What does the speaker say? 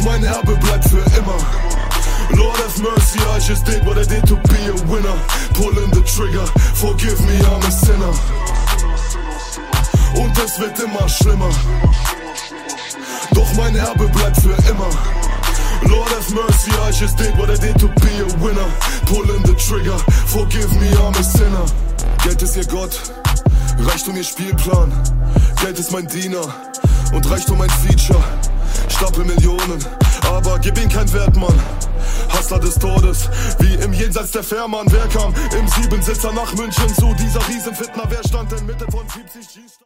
mein Erbe bleibt für immer. Lord have mercy, I just did what I did to be a winner. Pulling the trigger, forgive me, I'm a sinner. Und es wird immer schlimmer, doch mein Erbe bleibt für immer. Lord have mercy, I just did what I did to be a winner. Pulling the trigger, forgive me, I'm a sinner. Geld ist ihr Gott, Reichtum ihr Spielplan. Geld ist mein Diener und Reichtum ein Feature. Stapel Millionen, aber gib ihm kein Wert, Mann. Hustler des Todes, wie im Jenseits der Fährmann. Wer kam im Siebensitzer nach München zu dieser Riesenfitner? Wer stand inmitten von 70 G?